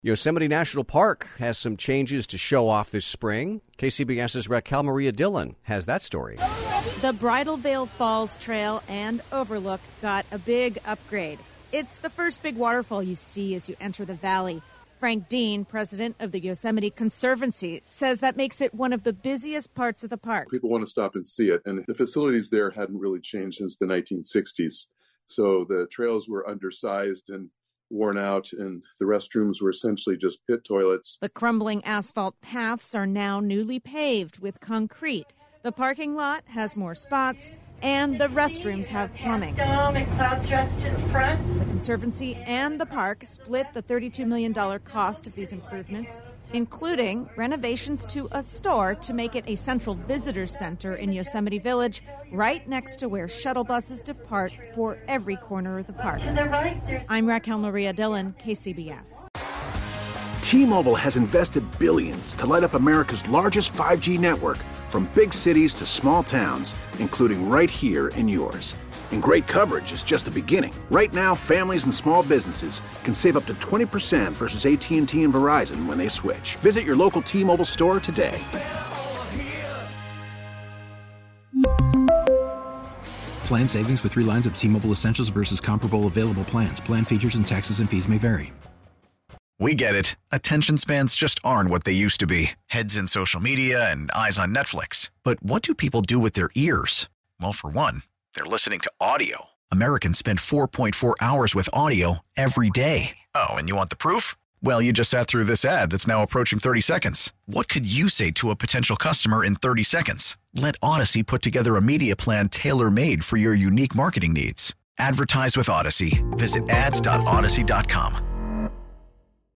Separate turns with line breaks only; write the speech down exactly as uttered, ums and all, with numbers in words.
Yosemite National Park has some changes to show off this spring. KCBS's Raquel Maria Dillon has that story.
The Bridal Veil Falls Trail and Overlook got a big upgrade. It's the first big waterfall you see as you enter the valley. Frank Dean, president of the Yosemite Conservancy, says that makes it one of the busiest parts of the park.
People want to stop and see it, and the facilities there hadn't really changed since the nineteen sixties. So the trails were undersized and worn out, and the restrooms were essentially just pit toilets.
The crumbling asphalt paths are now newly paved with concrete. The parking lot has more spots, and the restrooms have plumbing. The Conservancy and the park split the thirty-two million dollars cost of these improvements, including renovations to a store to make it a central visitor center in Yosemite Village, right next to where shuttle buses depart for every corner of the park. I'm Raquel Maria Dillon, K C B S.
T-Mobile has invested billions to light up America's largest five G network, from big cities to small towns, including right here in yours. And great coverage is just the beginning. Right now, families and small businesses can save up to twenty percent versus A T and T and Verizon when they switch. Visit your local T-Mobile store today.
Plan savings with three lines of T-Mobile Essentials versus comparable available plans. Plan features and taxes and fees may vary.
We get it. Attention spans just aren't what they used to be. Heads in social media and eyes on Netflix. But what do people do with their ears? Well, for one, they're listening to audio. Americans spend four point four hours with audio every day. Oh, and you want the proof? Well, you just sat through this ad that's now approaching thirty seconds. What could you say to a potential customer in thirty seconds? Let Odyssey put together a media plan tailor-made for your unique marketing needs. Advertise with Odyssey. Visit ads dot odyssey dot com.